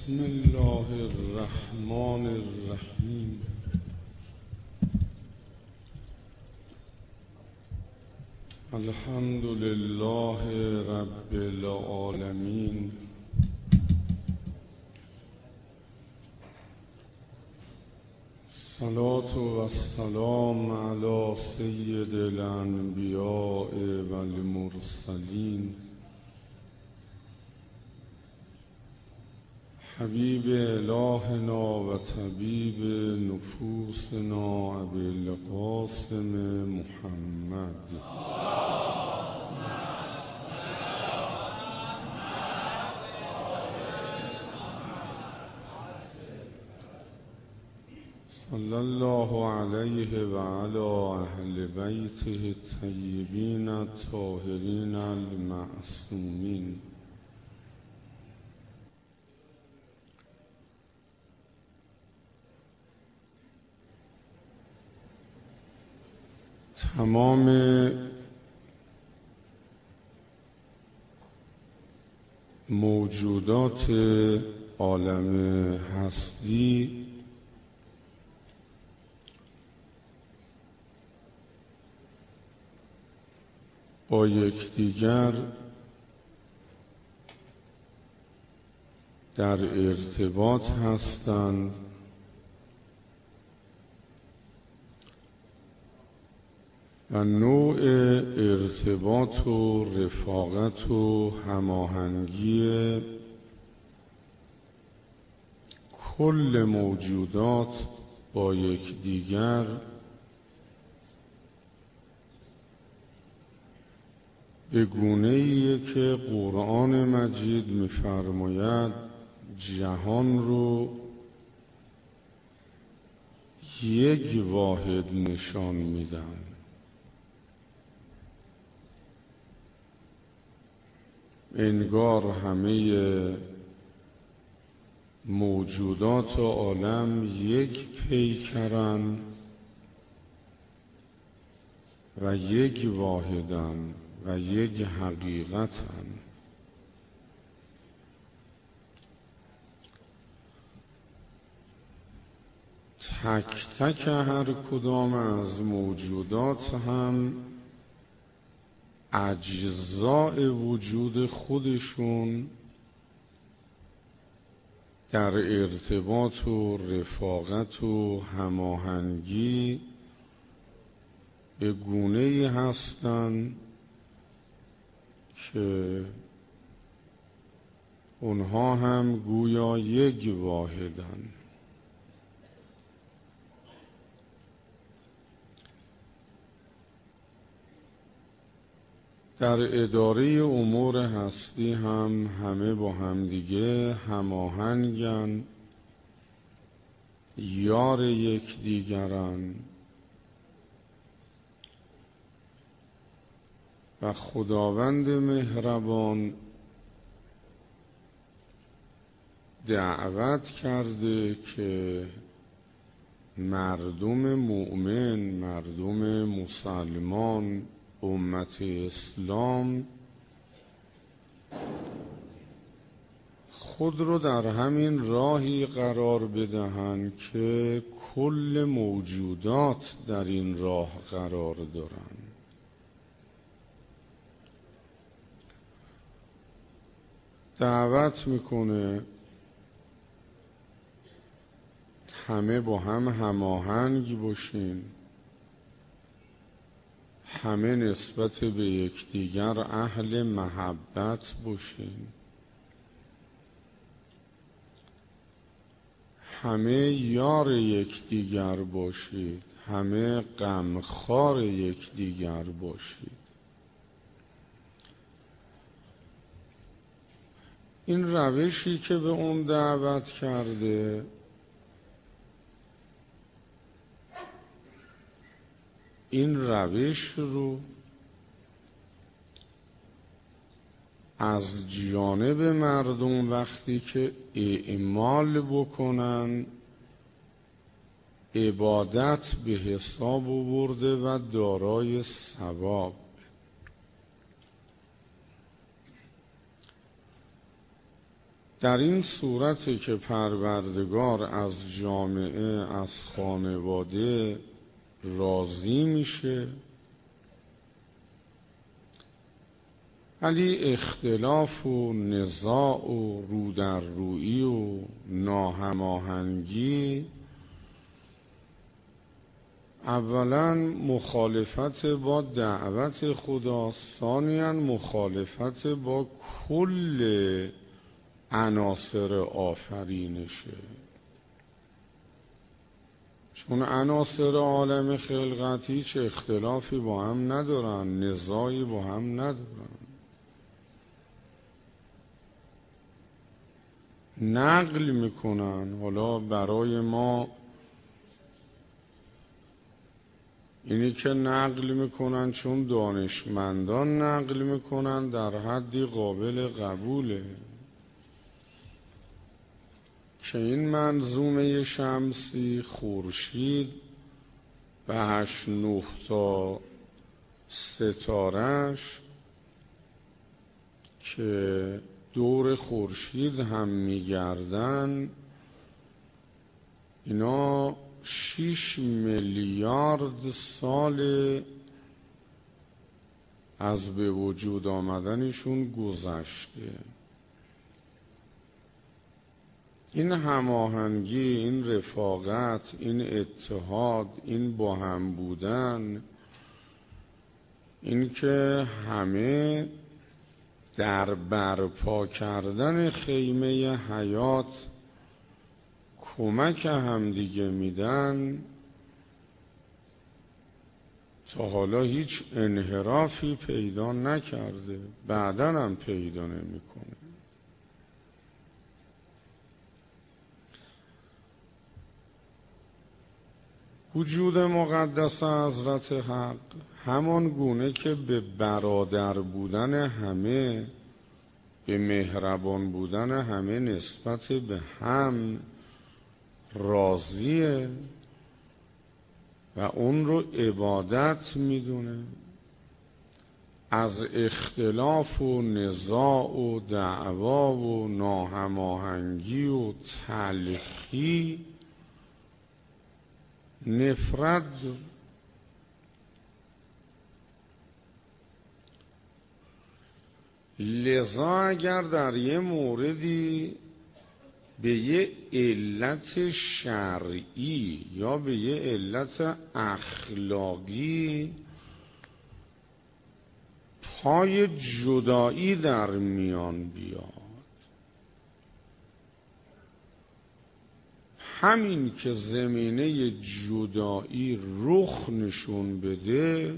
بسم الله الرحمن الرحیم. الحمد لله رب العالمین. صلاة و السلام علی سید الانبیاء و المرسلین، حبیب الهنا و طبیب نفوسنا ابی القاسم محمد. صلی الله علیه و علی اهل بیته الطیبین الطاهرین المعصومین. تمام موجودات عالم هستی با یکدیگر در ارتباط هستند و نوع ارتباط و رفاقت و هماهنگی کل موجودات با یکدیگر به گونه‌ایه که قرآن مجید می‌فرماید جهان رو یک واحد نشان میدن. انگار همه موجودات عالم یک پیکرن و یک واحدن و یک حقیقتن. تک تک هر کدام از موجودات هم اجزاء وجود خودشون در ارتباط و رفاقت و هماهنگی به گونه‌ای هستند که اونها هم گویا یک واحدن. در اداره امور هستی هم همه با همدیگه هماهنگن، یار یکدیگرن و خداوند مهربان دعوت کرده که مردم مؤمن، مردم مسلمان، امت اسلام خود رو در همین راهی قرار بدهند که کل موجودات در این راه قرار دارن. دعوت میکنه همه با هم هماهنگ باشین، همه نسبت به یکدیگر اهل محبت باشین، همه یار یکدیگر باشید، همه غمخوار یکدیگر باشید. این روشی که به اون دعوت کرده این روش رو از جانب مردم وقتی که اعمال بکنن عبادت به حساب آورده و دارای ثواب. در این صورتی که پروردگار از جامعه، از خانواده راضی میشه، ولی اختلاف و نزاع و رودررویی و ناهماهنگی اولا مخالفت با دعوت خدا، ثانیاً مخالفت با کل عناصر آفرینشه. چون عناصر عالم خلقت هیچ اختلافی با هم ندارن، نزاعی با هم ندارن. نقل میکنن. حالا برای ما اینی که نقل میکنن چون دانشمندان نقل میکنن در حدی قابل قبوله که این منظومه شمسی خورشید به 8-9 تا ستارش که دور خورشید هم میگردن، اینا 6 میلیارد سال از به وجود آمدنشون گذشته. این هماهنگی، این رفاقت، این اتحاد، این با هم بودن، این که همه در برپا کردن خیمه حیات کمک همدیگه میدن، تا حالا هیچ انحرافی پیدا نکرده، بعداً هم پیدا نمیکنه. وجود مقدس حضرت حق همان گونه که به برادر بودن همه، به مهربان بودن همه نسبت به هم راضیه و اون رو عبادت میدونه. از اختلاف و نزاع و دعوا و ناهماهنگی و تلخی نفرت داره. لذا اگر در یه موردی به یه علت شرعی یا به یه علت اخلاقی پای جدایی در میان بیاد، همین که زمینه جدایی رخ نشون بده،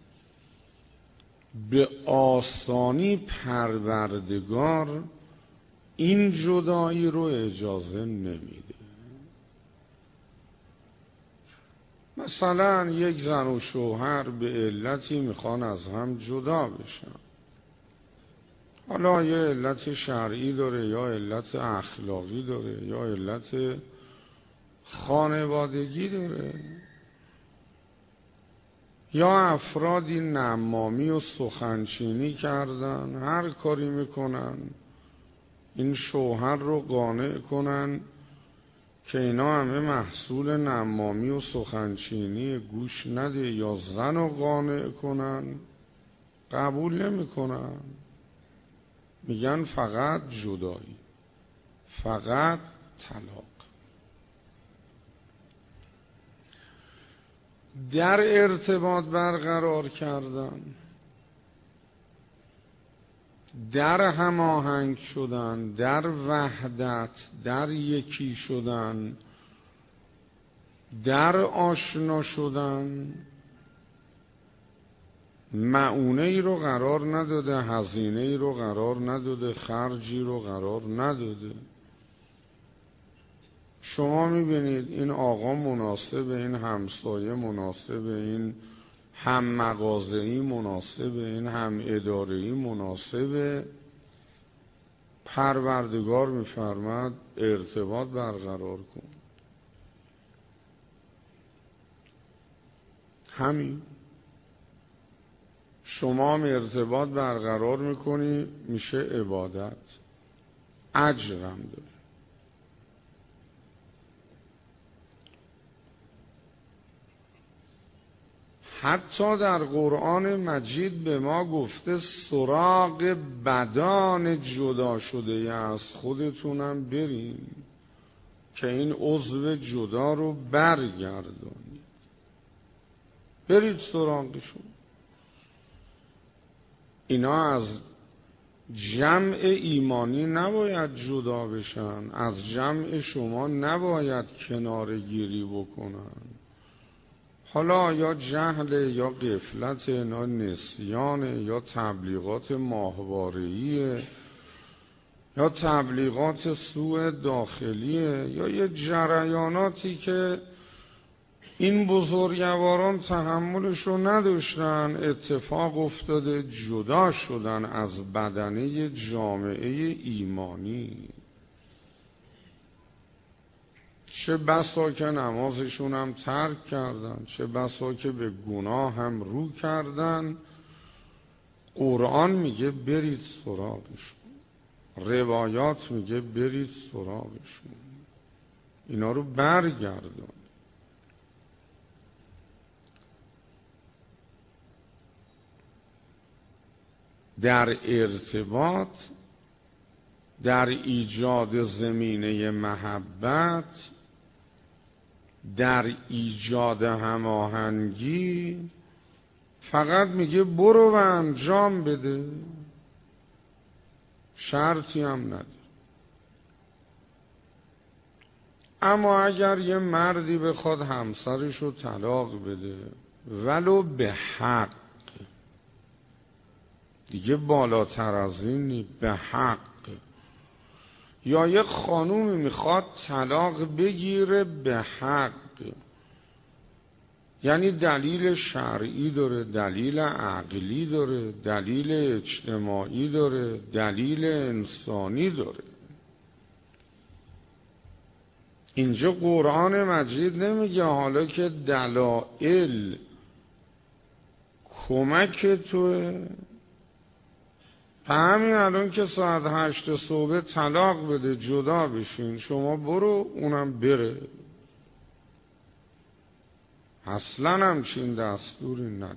به آسانی پروردگار این جدایی رو اجازه نمیده. مثلا یک زن و شوهر به علتی میخوان از هم جدا بشن، حالا یه علت شرعی داره یا علت اخلاقی داره یا علت خانوادگی داره، یا افرادی نمامی و سخنچینی کردن، هر کاری میکنن این شوهر رو قانع کنن که اینا همه محصول نمامی و سخنچینی، گوش نده، یا زن رو قانع کنن، قبول نمیکنن، میگن فقط جدایی، فقط طلاق. در ارتباط برقرار کردن، در هماهنگ شدن، در وحدت، در یکی شدن، در آشنا شدن، معونه ای رو قرار نداده، هزینه ای رو قرار نداده، خرجی رو قرار نداده. شما میبینید این آقا مناسبه، این همسایه مناسبه، این هم مغازه‌ای مناسبه، این هم اداره‌ای مناسبه، پروردگار میفرماد ارتباط برقرار کن. همین شما هم ارتباط برقرار میکنی، میشه عبادت. اجرم داره. حتی در قرآن مجید به ما گفته سراغ بدان جدا شده از خودتونم برین که این عضو جدا رو برگردانید. برید سراغشون. اینا از جمع ایمانی نباید جدا بشن، از جمع شما نباید کناره گیری بکنن. حالا یا جهل یا غفلت، یا نسیان، یا تبلیغات ماهواره‌ایه، یا تبلیغات سوء داخلیه، یا یه جریاناتی که این بزرگواران تحملشو نداشتن، اتفاق افتاده جدا شدن از بدنه جامعه ایمانی. چه بسا که نمازشون هم ترک کردن، چه بسا که به گناه هم رو کردن. قرآن میگه برید سراغشون، روایات میگه برید سراغشون، اینا رو برگردان. در ارتباط، در ایجاد زمینه محبت، در ایجاد هماهنگی فقط میگه برو و انجام بده، شرطی هم نداره. اما اگر یه مردی بخواد همسرش رو طلاق بده ولو به حق، دیگه بالاتر از این نی، به حق، یا یک خانومی میخواد طلاق بگیره به حق، یعنی دلیل شرعی داره، دلیل عقلی داره، دلیل اجتماعی داره، دلیل انسانی داره. اینجا قرآن مجید نمیگه حالا که دلایل کمک توه، همین الان که ساعت 8 صبح طلاق بده جدا بشین، شما برو اونم بره. اصلا همچین دستوری نداره.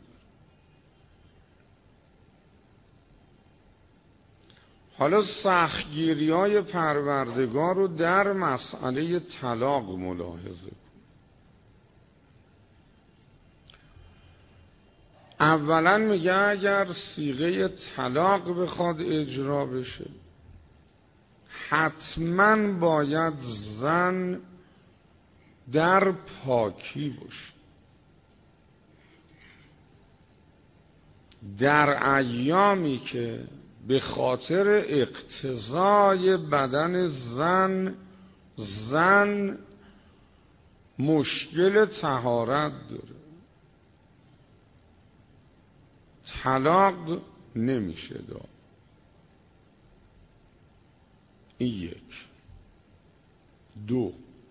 حالا سختگیری های پروردگار رو در مسئله طلاق ملاحظه کن. اولا میگه اگر صیغه طلاق بخواد اجرا بشه حتما باید زن در پاکی باشه. در ایامی که به خاطر اقتضای بدن زن مشکل طهارت داره، طلاق نمیشه داد. این یک. دو،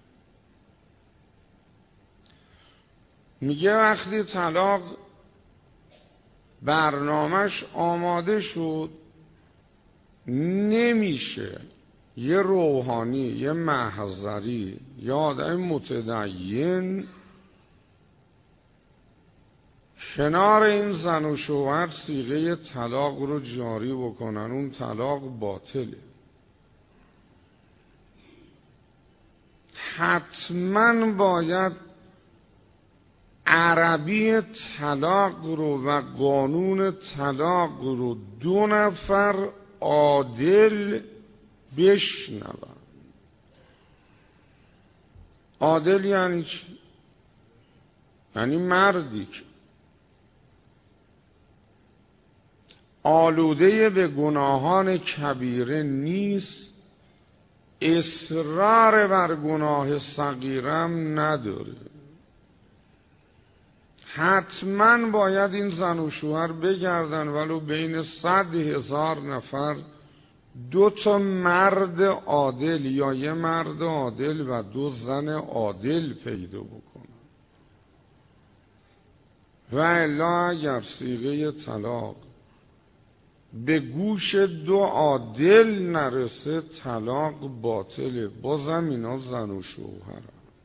میگه وقتی طلاق برنامهش آماده شد نمیشه یه روحانی، یه محضری، یه آدم متدین کنار این زن و شوهر صیغه طلاق رو جاری بکنن، اون طلاق باطله. حتما باید عربی طلاق رو و قانون طلاق رو 2 نفر عادل بشنون. عادل یعنی چی؟ یعنی مردی که آلوده به گناهان کبیره نیست، اصرار بر گناه صغیرم نداره. حتما باید این زن و شوهر بگردن ولو بین 100,000 نفر 2 مرد عادل یا یه مرد عادل و 2 زن عادل پیدا بکنن. و الا اگر صیغه طلاق به گوش دو عادل نرسه طلاق باطله. بازم اینا زن و شوهر.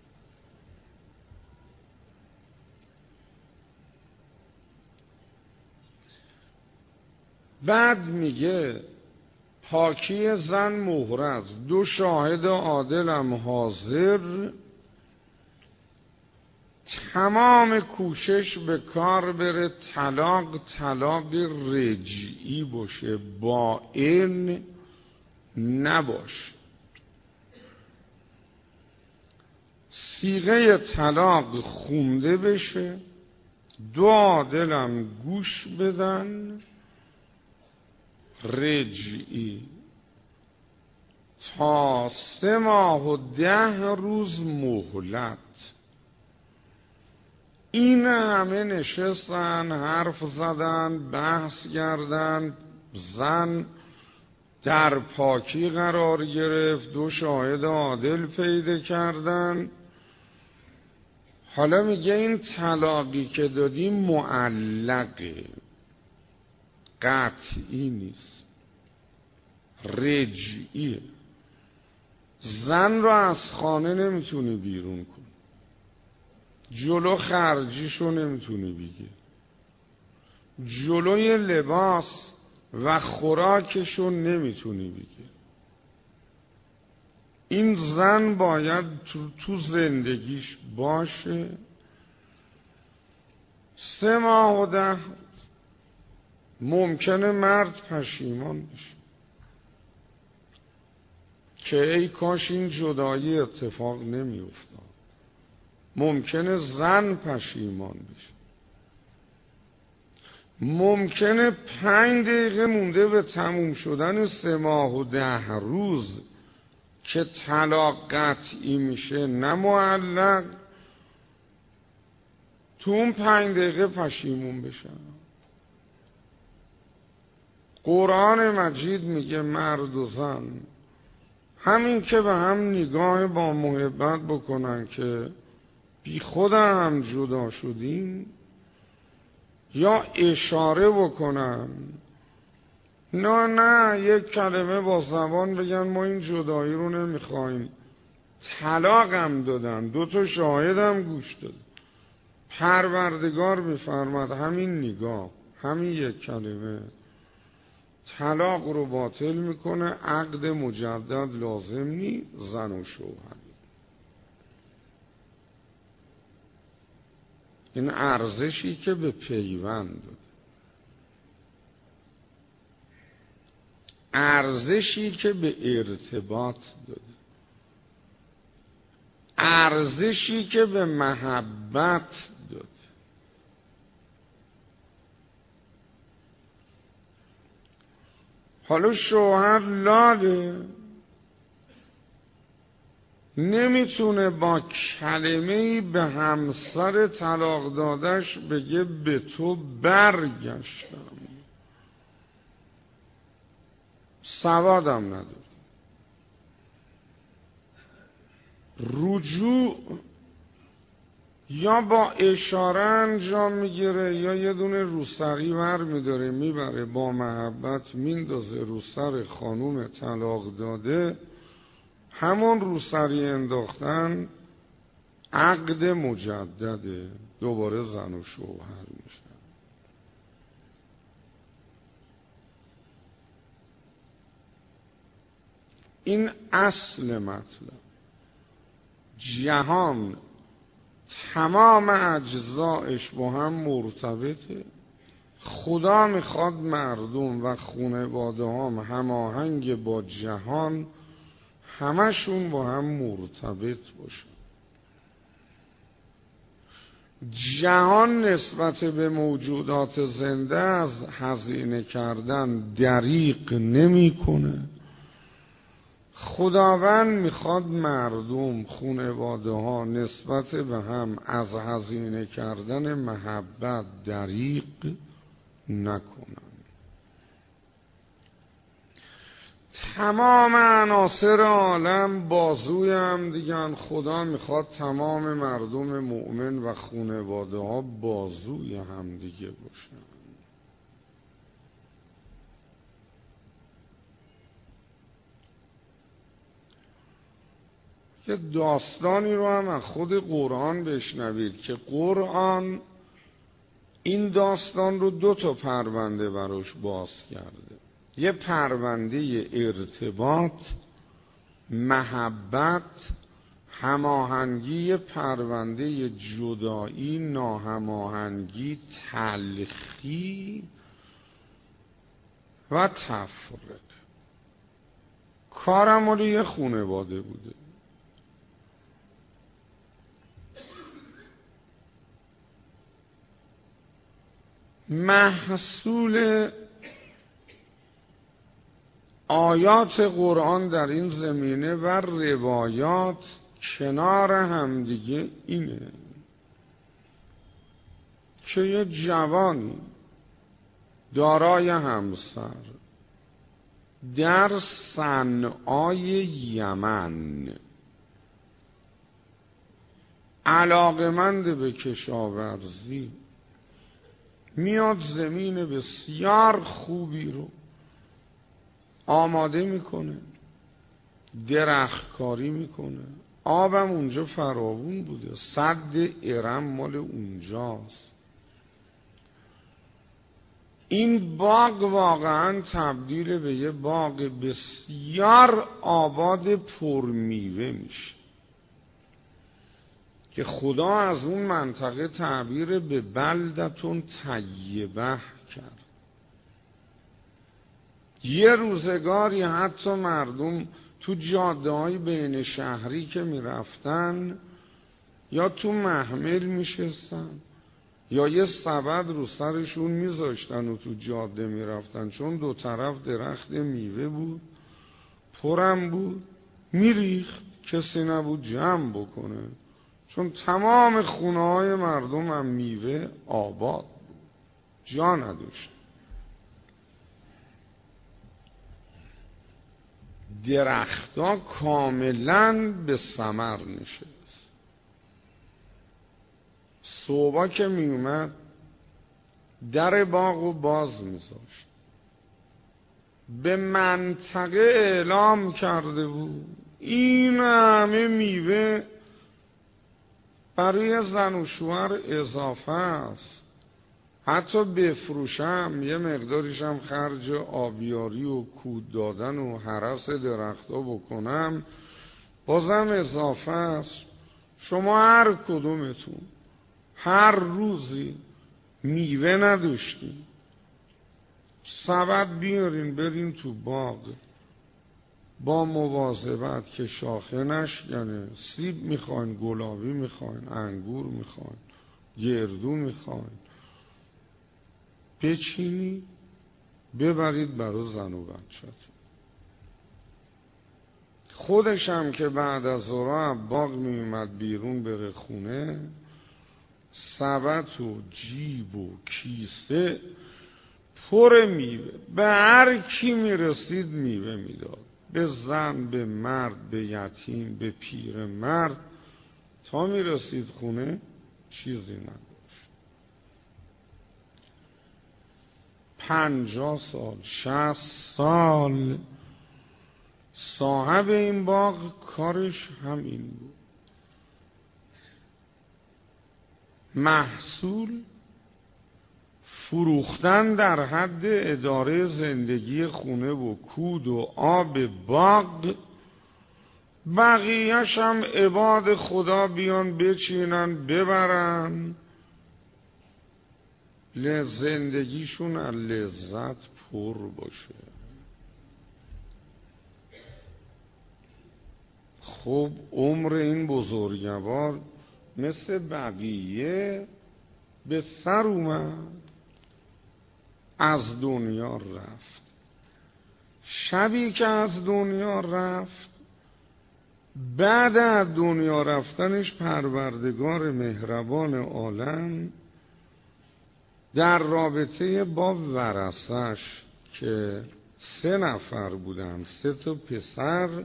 بعد میگه پاکی زن محرز، دو شاهد عادلم حاضر، تمام کوشش به کار بره طلاق رجعی باشه، بائن نباشه. صیغه طلاق خونده بشه، دو عادلم گوش بدن، رجعی تا 3 ماه و 10 روز مهلت. این همه نشستن، حرف زدن، بحث کردن، زن در پاکی قرار گرفت، دو شاهد عادل پیدا کردن. حالا میگه این طلاقی که دادی معلقه، قطعی نیست، رجعیه. زن رو از خانه نمیتونی بیرون کنی، جلو خرجیشو نمیتونی بگی، جلوی لباس و خوراکشو نمیتونی بگی. این زن باید تو زندگیش باشه. 3 ماه و 10 ممکنه مرد پشیمان بشه که ای کاش این جدایی اتفاق نمی افتاد. ممکنه زن پشیمان بشه. ممکنه 5 دقیقه مونده به تموم شدن 3 ماه و 10 روز که طلاق قطعی میشه، نه معلق، تو اون 5 دقیقه پشیمون بشن. قرآن مجید میگه مرد و زن همین که به هم نگاه با محبت بکنن که بی خود هم جدا شدیم، یا اشاره بکنن، نه یک کلمه با زبان بگن ما این جدایی رو نمیخوایم، طلاق هم دادن، 2 تا شاهد هم گوش دادن. پروردگار میفرماد همین نگاه، همین یک کلمه طلاق رو باطل میکنه، عقد مجدد لازم نی، زن و شوهر. این ارزشی که به پیوند داده، ارزشی که به ارتباط داده، ارزشی که به محبت داده. حالا شوهر لاله، نمیتونه با کلمه‌ای به همسر طلاق دادش بگه به تو برگشتم، سوادم نداره. رجوع یا با اشاره انجام میگیره، یا یه دونه روسری ور میداره میبره با محبت میندازه رو سر خانوم طلاق داده. همون روسری انداختن عقد مجدده، دوباره زن و شوهر میشن. این اصل مطلب. جهان تمام اجزایش با هم مرتبطه. خدا میخواد مردم و خانواده هم هماهنگ با جهان، همشون با هم مرتبط باشن. جهان نسبت به موجودات زنده از هزینه کردن دریغ نمیکنه. خداوند میخواد مردم، خانواده ها نسبت به هم از هزینه کردن محبت دریغ نکنن. تمام عناصر عالم بازوی هم دیگه. خدا میخواد تمام مردم مؤمن و خانواده ها بازوی هم دیگه باشن. یه داستانی رو هم از خود قرآن بشنوید که قرآن این داستان رو 2 پرونده براش باز کرده. یه پرونده ارتباط، محبت، هماهنگی، پرونده جدایی، ناهماهنگی، تلخی و تفرقه. کارم مال یه خانواده بوده. محصول آیات قرآن در این زمینه و روایات کنار همدیگه اینه که یه جوانی دارای همسر در صنعای یمن علاقمند به کشاورزی میاد زمین بسیار خوبی رو آماده میکنه، درختکاری میکنه. آبم اونجا فراوون بوده، سد ارم مال اونجاست. این باغ واقعا تبدیل به یه باغ بسیار آباد پرمیوه میشه که خدا از اون منطقه تعبیر به بلدتون طیبه کرد. یه روزگاری حتی مردم تو جاده‌های بین شهری که میرفتن یا تو محمل میشستن یا یه سبد رو سرشون میذاشتن و تو جاده میرفتن، چون 2 طرف درخت میوه بود، پرم بود، میریخت، کسی نبود جمع بکنه، چون تمام خونه‌های مردم هم میوه آباد بود، جا نداشت. درختها کاملا به ثمر نشست. صبح که می اومد در باغو باز میذاشت، به منطقه اعلام کرده بود این همه میوه برای زن و شوهر اضافه است، حتی بفروشم یه مقداریشم خرج آبیاری و کود دادن و هرس درختها بکنم بازم اضافه است. شما هر کدومتون هر روزی میوه نداشتین، سبد بیارین برین تو باغ، با مواظبت که شاخه نشکنه. سیب میخواین، گلابی میخواین، انگور میخواین، گردو میخواین، بچینی ببرید برای زن و بچه‌تون. خودش هم که بعد از ظهر باغ میومد بیرون بره خونه، سبد و جیب و کیسه پر میوه، به هر کی میرسید میوه میداد، به زن، به مرد، به یتیم، به پیر مرد. تا میرسید خونه چیزی نداشت. 50 سال 60 سال صاحب این باغ کارش همین بود. محصول فروختن در حد اداره زندگی خونه و کود و آب باغ، بقیه‌ش هم عباد خدا بیان بچینن ببرن، زندگیشون از لذت پر باشه. خب عمر این بزرگوار مثل بقیه به سر اومد، از دنیا رفت. شبی که از دنیا رفت، بعد از دنیا رفتنش پروردگار مهربان عالم در رابطه با ورثش که 3 نفر بودن، 3 تا پسر،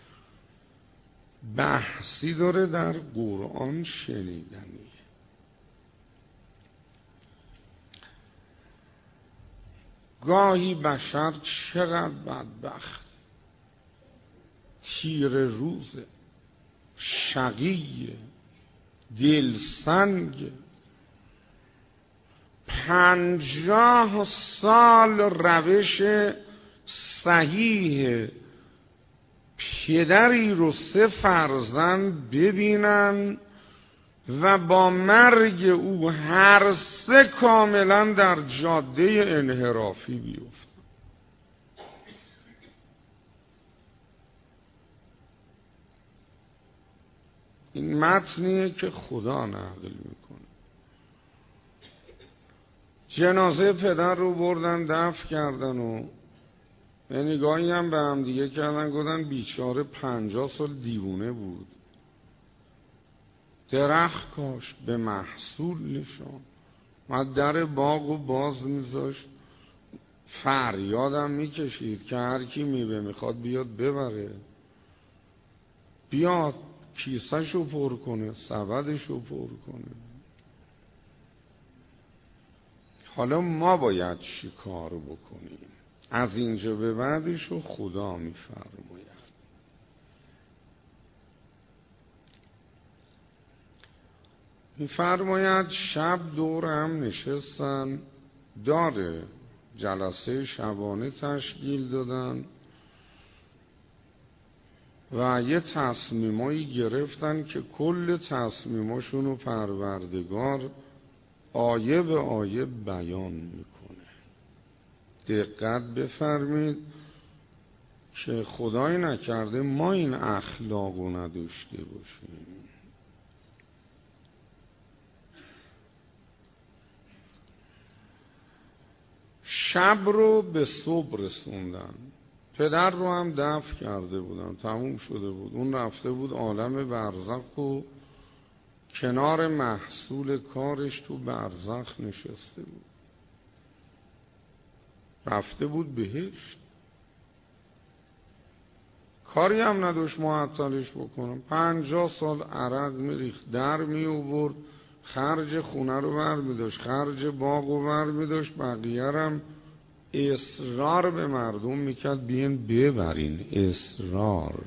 بحثی داره در قرآن شنیدنی. گاهی بشر چقدر بدبخت، تیره روزه، شقیه، دلسنگه. 50 سال روش صحیح پدری رو 3 فرزند ببینن و با مرگ او هر 3 کاملا در جاده انحرافی بیفتن. این متنیه که خدا نقل میکنه. جنازه پدر رو بردن دفن کردن و نگاهی هم به هم دیگه کردن، گفتن بیچاره 50 سال دیوونه بود، درخت کاش، به محصول نشان، ما در باغ و باز میذاشت، فریادم میکشید که هر کی میوه میخواد بیاد ببره، بیاد کیسه‌شو پر کنه، سبدشو پر کنه. حالا ما باید چی کار بکنیم؟ از اینجا به بعدشو خدا میفرماید. میفرماید شب دور هم نشستن، داره جلسه شبانه تشکیل دادن و یه تصمیمایی گرفتن که کل تصمیماشونو پروردگار آیه به آیه بیان میکنه. دقت بفرمید که خدای نکرده ما این اخلاقو نداشته باشیم. شب رو به صبح رسوندن، پدر رو هم دفن کرده بودن، تموم شده بود. اون رفته بود عالم برزخ و کنار محصول کارش تو برزخ نشسته بود، رفته بود بهشت، کاری هم نداشت معطلش بکنم. 50 سال عرق میریخت، در میآورد، خرج خونه رو برمیداشت، خرج باغ رو برمیداشت، بقیه هم اصرار به مردم میکرد بیان ببرین، اصرار.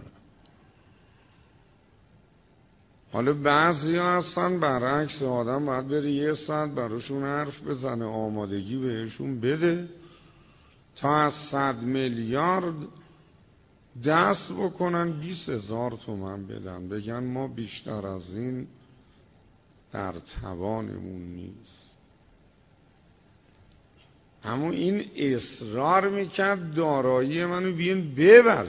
حالا بعضی ها هستن برعکس، آدم باید بره 1 ساعت براشون حرف بزنه، آمادگی بهشون بده تا از 100 میلیارد دست بکنن 20,000 تومان بدن، بگن ما بیشتر از این در توانمون نیست. اما این اصرار میکرد دارایی منو بیان ببر.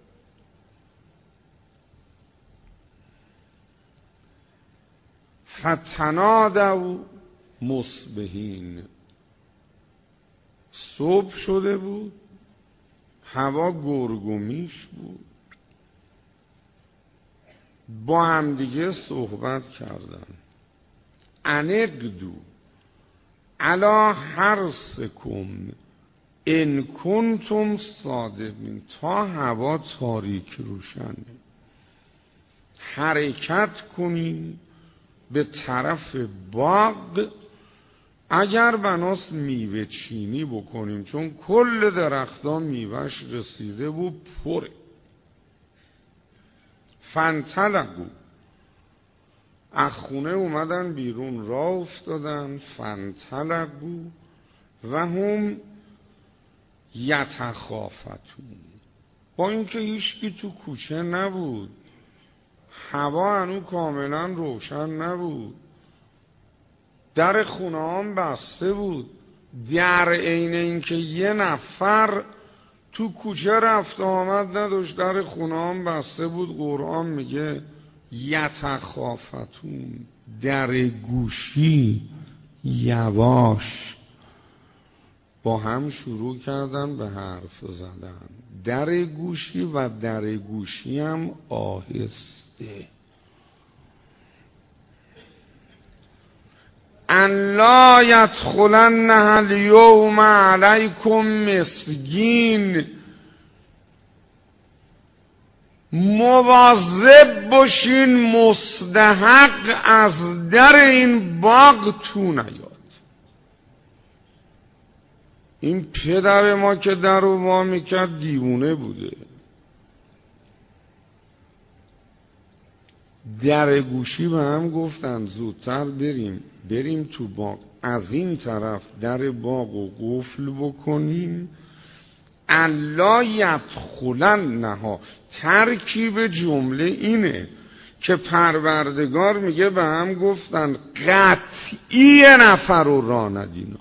فتنادوا مصبحین، صبح شده بود، هوا گرگومیش بود، با هم دیگه صحبت کردن. انقدو علا حرثکم ان کنتم صادقین، تا هوا تاریک روشن حرکت کنین به طرف باغ، اگر بناست میوه چینی بکنیم، چون کل درختان میوهش رسیده بود پره. فانطلقوا، از خونه اومدن بیرون، راه افتادن. فانطلقوا و هم یتخافتون، با اینکه هیچکی تو کوچه نبود، هوا هنو کاملا روشن نبود، در خونه هم بسته بود، در عین اینکه 1 نفر تو کوچه رفت آمد نداشت، در خونه هم بسته بود. قرآن میگه یتخافتون، در گوشی یواش با هم شروع کردن به حرف زدن. در گوشی و در گوشی هم آهسته. ان لا یدخلنها الیوم علیکم مسکین، مواظب باشین مستحق از در این باغ تو نیاد. این پدر ما که در رو وا میکرد دیوونه بوده. در گوشی به هم گفتن زودتر بریم تو باغ، از این طرف در باغ و قفل بکنیم، الا یدخلنها. ترکیب جمله اینه که پروردگار میگه به هم گفتن قطعی نفر رو راه ندینا.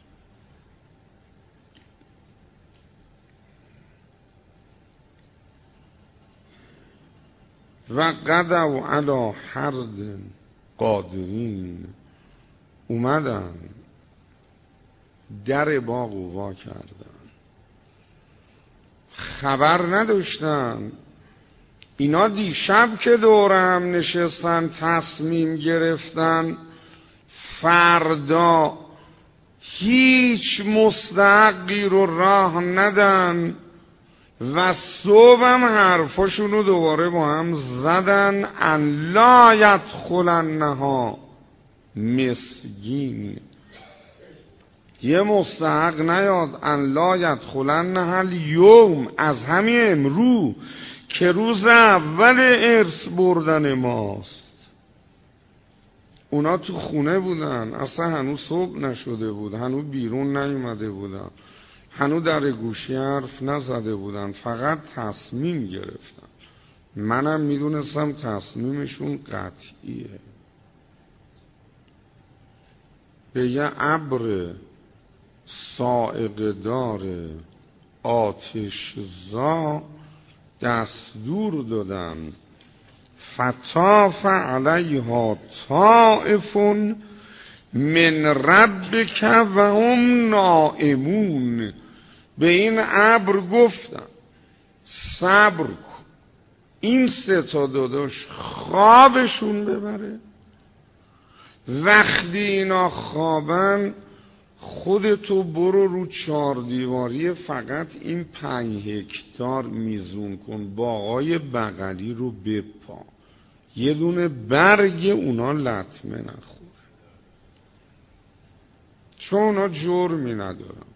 و قدوا علی حرد قادرین، اومدن در باغ و وا کردن، خبر نداشتن. اینا دیشب که دور هم نشستن تصمیم گرفتن فردا هیچ مستحقی رو راه ندن و صبح هم حرفاشون رو دوباره با هم زدن، ان لا یدخلنها مسکین. یه مستحق نیاد، ان لا یدخلنها الیوم، از همین امرو که روز اول ارث بردن ماست. اونا تو خونه بودن، اصلا هنوز صبح نشده بود، هنوز بیرون نیومده بودن، هنوز در گوشی حرف نزده بودن، فقط تصمیم گرفتن. منم میدونستم تصمیمشون قطعیه. به یه ابر صاعقه دار آتشزا دستور دادن، فطاف علیها طائف من ربک و هم نائمون. به این ابر گفتن صبر کن، این سه تا داداش خوابشون ببره، وقتی اینا خوابن خودتو برو رو 4 دیواری فقط این 5 هکتار میزون کن، باغای بغلی رو بپا، یه دونه برگ اونا لطمه نخور، چون اونا جرمی ندارن.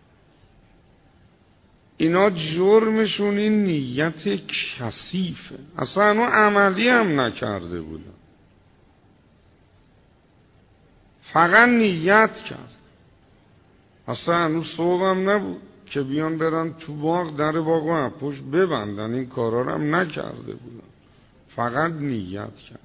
اینا جرمشون این نیت کثیفه، اصلا اونا عملی هم نکرده بودن، فقط نیت کرد. اصلا هنوز صبح هم نبود که بیان برن تو باغ، در باغ و پشت ببندن، این کارا رو هم نکرده بودن، فقط نیت کرد.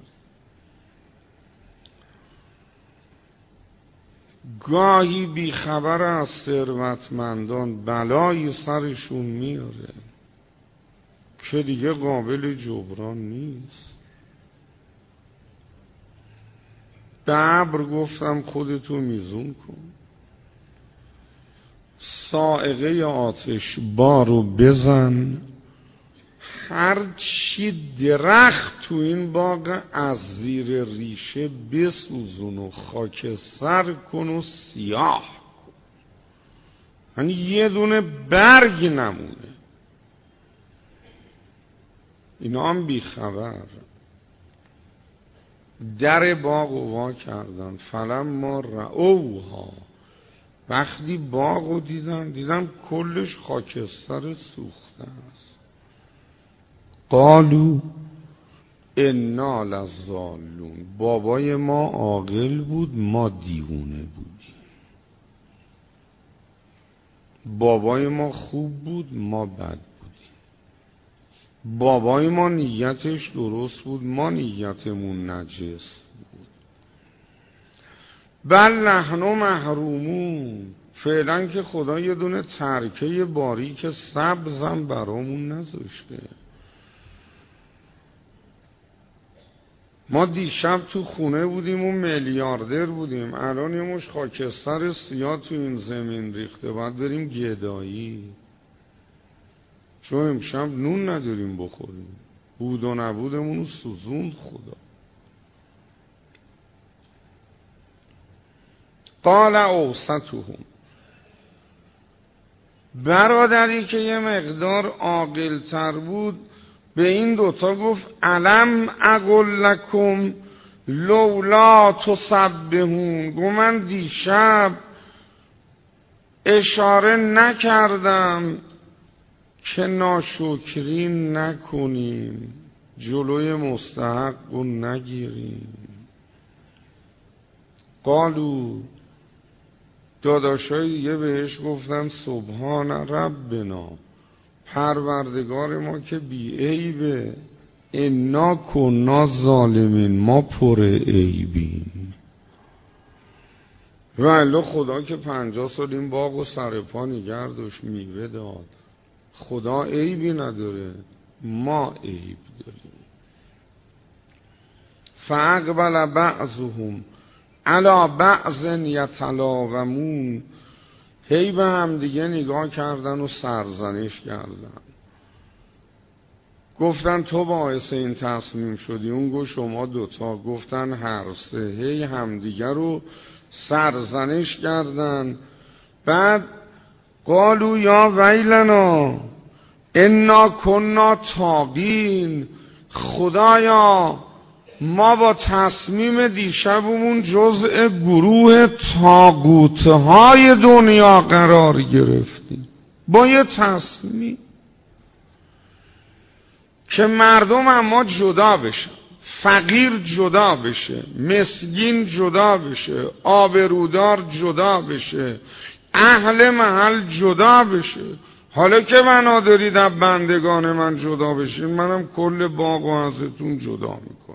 گاهی بیخبر از ثروتمندان بلای سرشون میاره که دیگه قابل جبران نیست. به ابر گفتم خودتو میزون کن، صاعقه آتش بارو بزن، هر چی درخت تو این باغ از زیر ریشه بسوزون و خاکستر کن و سیاه کن، یعنی یه دونه برگ نمونه. اینا هم بیخبر در باغ و وا کردن. فلما رأوها، وقتی باغ رو دیدن کلش خاکستر سوخته است، قالو انا لضالون، بابای ما عاقل بود ما دیوونه بودیم، بابای ما خوب بود ما بد بودیم، بابای ما نیتش درست بود ما نیتمون نجس بود. بل نحن محرومون، فعلا که خدا یه دونه ترکه باریک سبزم برامون نذاشته. ما دیشب تو خونه بودیم و میلیاردر بودیم، الان یه مش خاکستر سیاه تو این زمین ریخته، باید بریم گدایی، چون امشب نون نداریم بخوریم، بود و نبودمون رو سوزوند خدا. قال اوسطهم، برادری که یه مقدار عاقل‌تر بود به این دوتا گفت الم اقل لکم لولا تسبحون، گفت من دیشب اشاره نکردم که ناشکری نکنیم. جلوی مستحق رو نگیریم. قالو داداشای دیگه بهش گفتن سبحان ربنا، پروردگار ما که بی عیبه، انا کنا ظالمین، ما پر عیبیم. ولی خدا که 50 سال این باغ و سر پا نگه داشت، میوه داد. خدا عیبی نداره، ما عیب داریم. فاقبل بعضهم علی بعض یتلاومون، هی به هم دیگه نگاه کردن و سرزنش کردن. گفتن تو باعث این تصمیم شدی، اون گفت شما دوتا. گفتن هر سه. هی همدیگه رو سرزنش کردن. بعد قالو یا ویلنا انا کنا طاغین، خدایا ما با تصمیم دیشبمون جزء گروه طاغوت‌های دنیا قرار گرفتیم. با یه تصمیم که مردم اما جدا بشن، فقیر جدا بشه، مسکین جدا بشه، آبرودار جدا بشه، اهل محل جدا بشه. حالا که بنا دارید از بندگان من جدا بشین، منم کل باغ و ازتون جدا میکنم.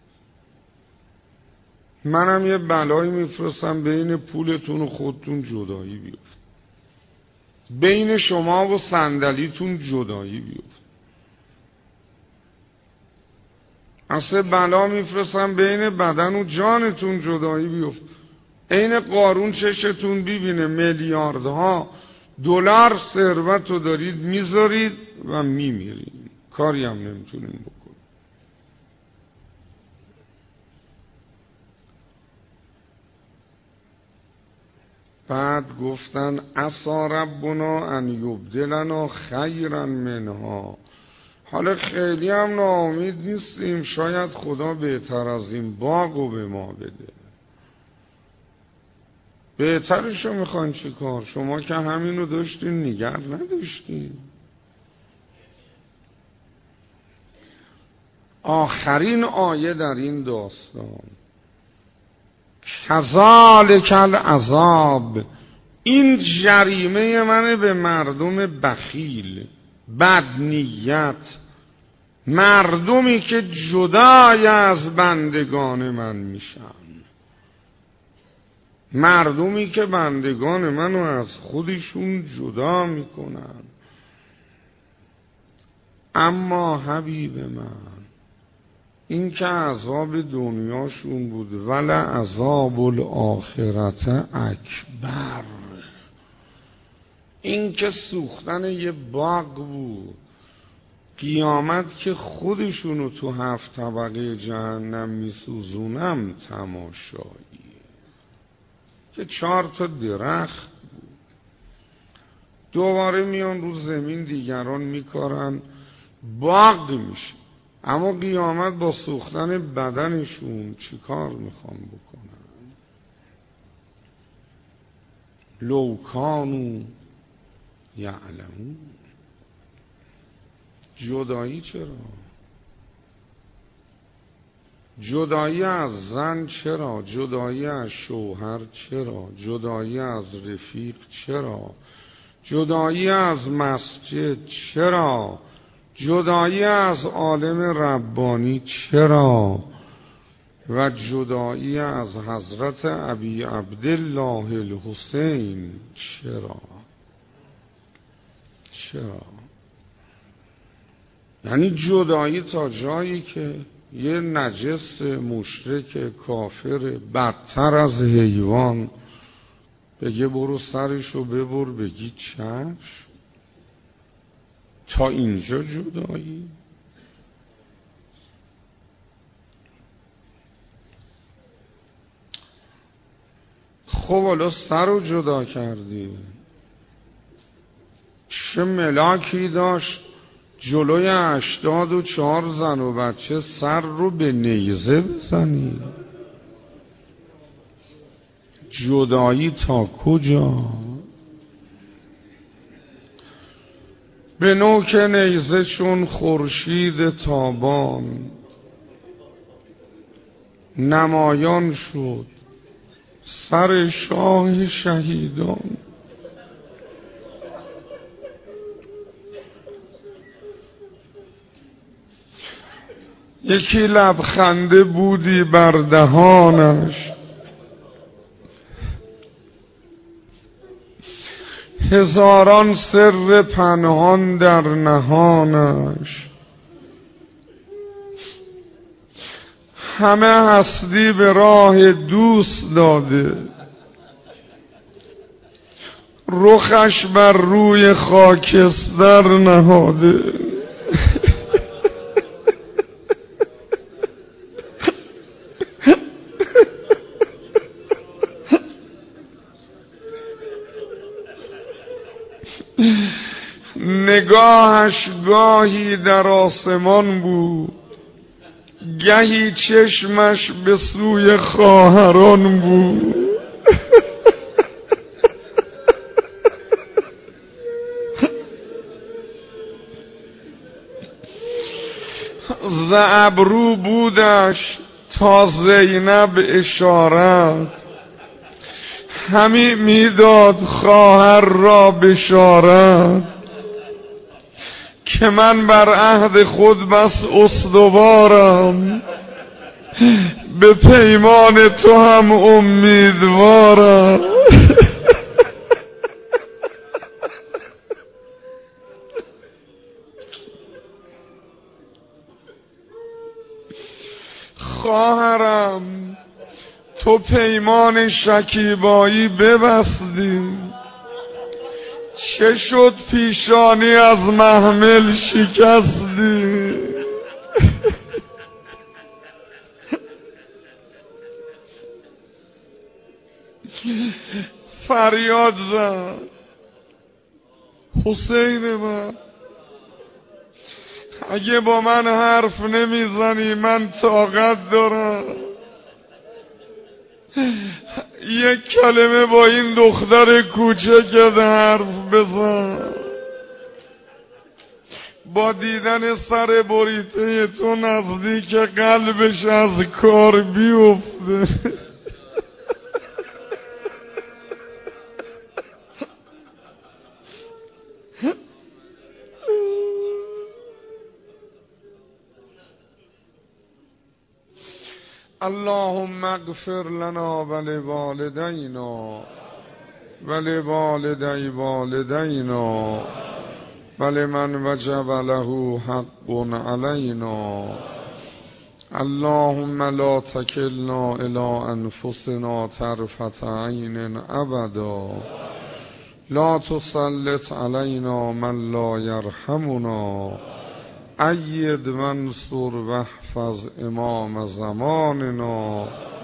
منم یه بلایی میفرستم بین پولتون و خودتون جدایی بیفت، بین شما و صندلیتون جدایی بیفت. اصلا بلا میفرستم بین بدن و جانتون جدایی بیفت. عین قارون چشتون ببینه میلیاردها دلار ثروت رو دارید میذارید و میمیرید، کاری هم نمیتونین بکنید. بعد گفتن عسى ربنا ان یبدلنا خیرا منها. حالا خیلی هم ناامید نیستیم، شاید خدا بهتر از این باغ رو به ما بده. بهترشو میخوان چی کار؟ شما که همینو داشتین نگر نداشتین. آخرین آیه در این داستان، کذالک العذاب، این جریمه منه به مردم بخیل، بدنیت، مردمی که جدای از بندگان من میشن، مردمی که بندگان منو از خودشون جدا میکنن. اما حبیب من، این که عذاب دنیاشون بود، ولی عذاب الاخرت اکبر، این که سوختن یه باغ بود، قیامت که خودشونو تو 7 طبقه جهنم میسوزونم تماشایی، که 4 تا درخت بود، دوباره میان رو زمین دیگران میکارن باغ میشه. اما قیامت با سوختن بدنشون چی کار میخوام بکنن؟ لو کانوا یعلمون. جدایی چرا؟ جدایی از زن چرا؟ جدایی از شوهر چرا؟ جدایی از رفیق چرا؟ جدایی از مسجد چرا؟ جدایی از عالم ربانی چرا؟ و جدایی از حضرت ابی عبدالله الحسین چرا؟ چرا؟ یعنی جدایی تا جایی که یه نجس مشرک کافر بدتر از حیوان بگه برو سرشو ببر، بگی چشم؟ تا اینجا جدایی؟ خب حالا سر رو جدا کردی، چه ملاکی داشت جلوی 84 زن و بچه سر رو به نیزه بزنی؟ جدایی تا کجا؟ به نوک نیزه چون خورشید تابان نمایان شد سر شاه شهیدان. یکی لبخنده بودی بر دهانش، هزاران سر پنهان در نهانش. همه هستی به راه دوست داده، رخش بر روی خاکستر نهاده. نگاهش گاهی در آسمان بود، گهی چشمش به سوی خواهران بود. ز ابرو بودش تا زینب اشارت، همی میداد خواهر را بشارت که من بر عهد خود بس استوارم، به پیمان تو هم امیدوارم. خواهرم تو پیمان شکیبایی ببستی، چه شد پیشانی از محمل شکستی؟ فریاد زد حسین من، اگه با من حرف نمیزنی من طاقت دارم یک کلمه با این دختر کوچکت حرف بزن. با دیدن سر بریته تو نزدیک قلبش از کار بیفته. اللهم اغفر لنا ولوالدینا ولوالدی والدینا ولمن وجب له حق علینا. اللهم لا تکلنا الی انفسنا طرفة عین ابدا، لا تسلط علینا من لا یرحمنا. أید منصور واحفظ امام زماننا